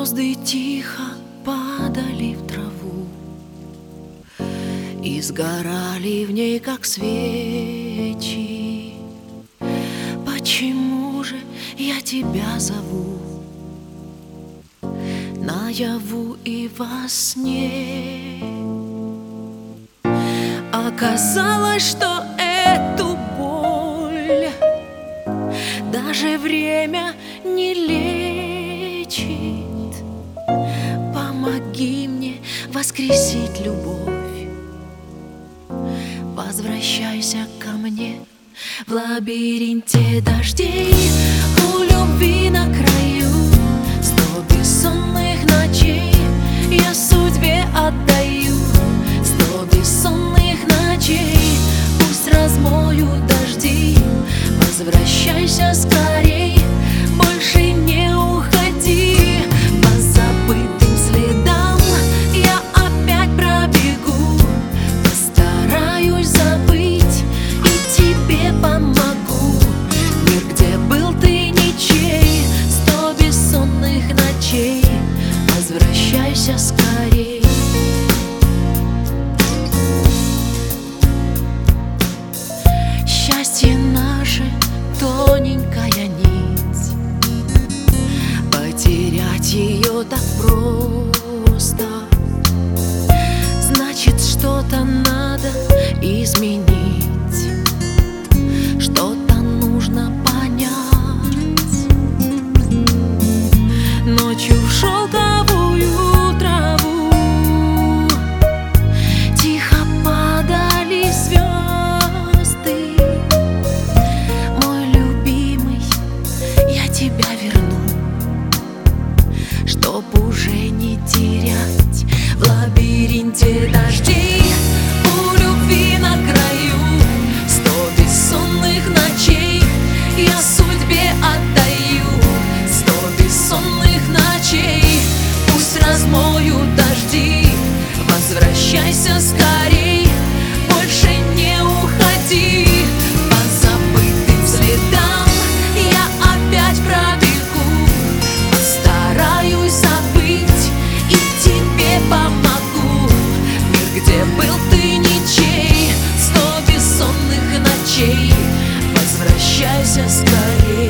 Звезды тихо падали в траву и сгорали в ней, как свечи. Почему же я тебя зову наяву и во сне? Оказалось, что эту боль даже время не лечит. Помоги мне воскресить любовь, возвращайся ко мне в лабиринте дождей. У любви на краю 100 бессонных ночей я судьбе отдаю. 100 бессонных ночей пусть размоют дожди. Возвращайся скорей, больше не уходи. По забытым следам я опять пробегу. Постараюсь забыть и тебе помогу. Мир, где был ты ничей, 100 бессонных ночей. Возвращайся скорей. Счастье наше тоненькая нить, потерять ее так просто. Значит, что-то надо изменить, что-то нужно понять. Ночью в шелковую траву тихо падали звезды. Мой любимый, я тебя верну, чтоб уже не терять в лабиринте дождей. У любви на краю 100 бессонных ночей я судьбе отдаю. 100 бессонных ночей пусть размоют дожди. Возвращайся скорей, больше не уходи. По забытым следам я опять пробегу. Постараюсь забыть и тебе помогу. Мир, где был ты ничей, 100 бессонных ночей. Возвращайся скорей.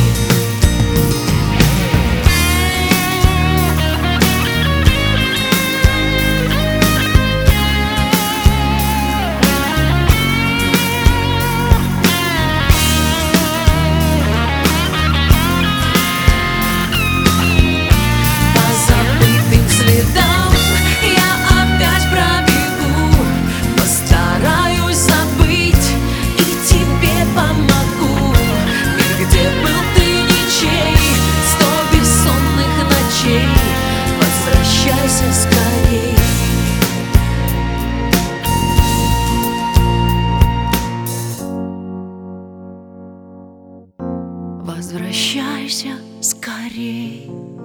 Возвращайся скорей. Возвращайся скорей.